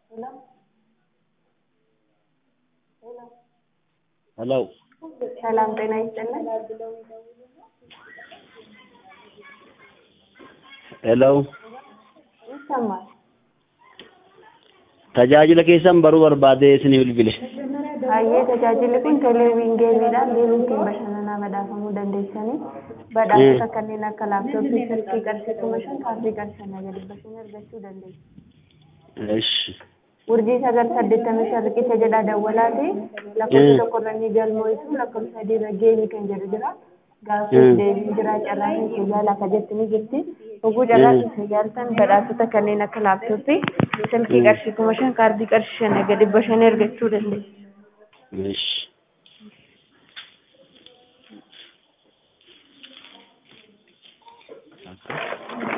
Hello? Hello? Hello. ሰላም ጤና ይስጥልን። Hello. ይሰማል? Tajaajila keessan baruu barbaadee isinii bilbile. Hayyee tajaajilli kun televiizyinii geemiidhaan geemiitiin bashannanaa badhaafamuu dandeessanii badhaasota kanneen akka laaptooppii, silkii qarshii 5,000 kaardii qarshii 500 argachuu dandeessu. Eshi. Urjii 985 riqicha jedhaa dawwalaati. Lakkoofsa tokkorranii galmoisu lakkoofsa adiirra geemii kan jedhu jira. Gaaffiif deebii jira carraa keessa yaala akka jettu ni jirti. Oguu carraa keessa yaaltan badhaasota kanneen akka laaptooppii, silkii qarshii 5,000 kaardii qarshii 500 argachuu dandeessu. Eshi.